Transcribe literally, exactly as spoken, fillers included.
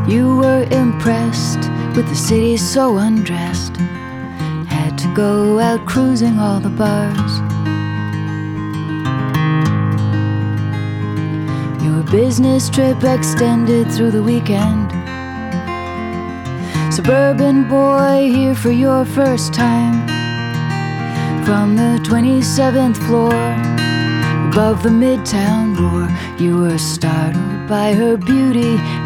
You were impressed with the city so undressed, had to go out cruising all the bars. Your business trip extended through the weekend. Suburban boy here for your first time. From the twenty-seventh floor, above the Midtown roar, you were startled by her beauty